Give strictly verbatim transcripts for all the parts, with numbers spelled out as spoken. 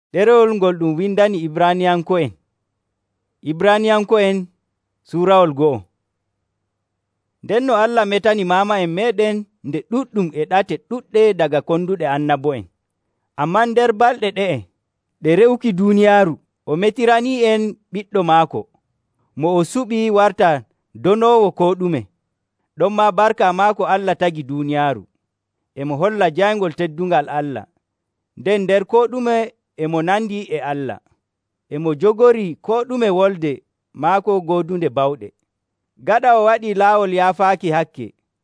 Ɗerewol ngol ɗum windani Ibraniyanko'en. Ibraniyanko'en suurawol go'o. Nden no Allah metani mama'en meɗen nde ɗuɗɗum e ɗate ɗuɗɗe daga konduɗe annabo'en. Ammaa nder balɗe ɗe'e ɗe re'uki duuniyaaru, o metiranii en ɓiɗɗo maako, mo o suɓi warta donoowo koo ɗume. Ɗon maa barka maako Allah tagi duuniyaaru, e mo holla jayngol teddungal Allah, nden nder koo ɗume e mo nandi e Allah, e mo jogori koo ɗume wolde maako goodunde bawɗe. Gaɗa o waɗi laawol yaafaaki hakke,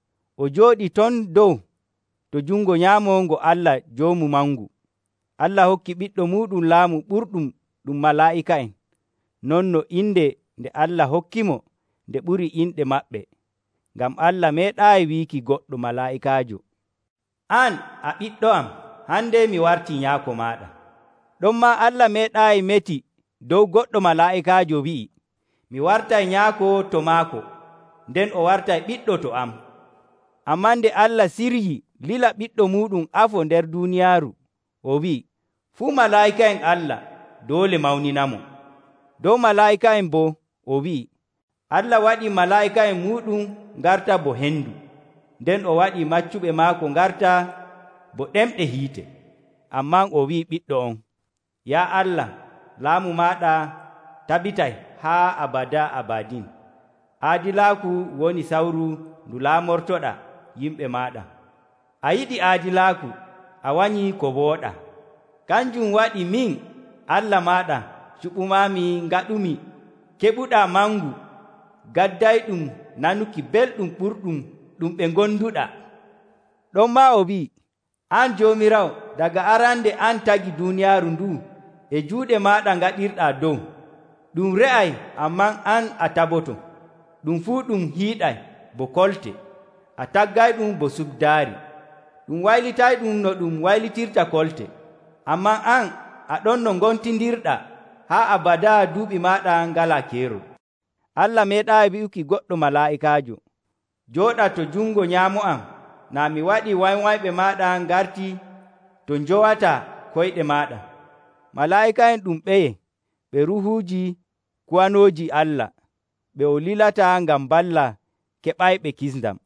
o jooɗi ton dow to jungo nyaamo ngo Allah Joomu Mangu. Allah hokki ɓiɗɗo muɗum laamu ɓurɗum ɗum malaa'ika'en, non no inde nde Allah hokkimo nde ɓuri inɗe maɓɓe, ngam Allah meeɗaayi wiiki goɗɗo malaa'ikaajo, an a ɓiɗɗo am, hande mi wartii nyaako maaɗa. Ɗon maa Allah meeɗaayi meti dow goɗɗo malaa'ikaajo wi'i, mi wartay nyaako to maako, nden o wartay ɓiɗɗo to am. Ammaa nde Allah siryi lila ɓiɗɗo muɗum afo nder duuniyaaru, o wi'i, fuu malaa'ika'en Allah doole mawninamo. Dow malaa'ika'en boo o wi'i, Allah waɗi malaa'ika'en muɗum ngarta bo hendu, nden o waɗi maccuɓe maako ngarta bo ɗemɗe hiite. Ammaa o wi'i ɓiɗɗo on, ya Allah, laamu maaɗa tabitay haa abada abadin. Aadilaaku woni sawru ndu laamortoɗa yimɓe maaɗa. A yiɗi aadilaaku, a wanyi ko wooɗa. Kanjum waɗi min, Allah maaɗa, cuɓumaami ngaɗumi keɓuɗa mangu, gaddayɗum nanuki belɗum ɓurɗum ɗum ɓe gonduɗa. Ɗon maa o wi'i, an Joomiraawo, daga arande an tagi duuniyaaru ndu e juuɗe maaɗa ngaɗirɗa dow. Ɗum re'ay, ammaa an a taboto. Ɗum fuu ɗum hiiɗay bo kolte, a taggay ɗum bo subdaari. Ɗum waylitay ɗum no ɗum waylitirta kolte, ammaa an a ɗon no ngontindirɗa haa abada duuɓi maaɗa ngala keerol. Allah meeɗaayi wi'uki goɗɗo malaa'ikaajo, jooɗa to jungo nyaamo am, naa mi waɗi waywayɓe maaɗa ngarti to njowata koyɗe maaɗa. Malaa'ika'en ɗum ɓeye, ɓe ruhuuji kuwanooji Allah, ɓe o lilata ngam balla keɓayɓe kisndam.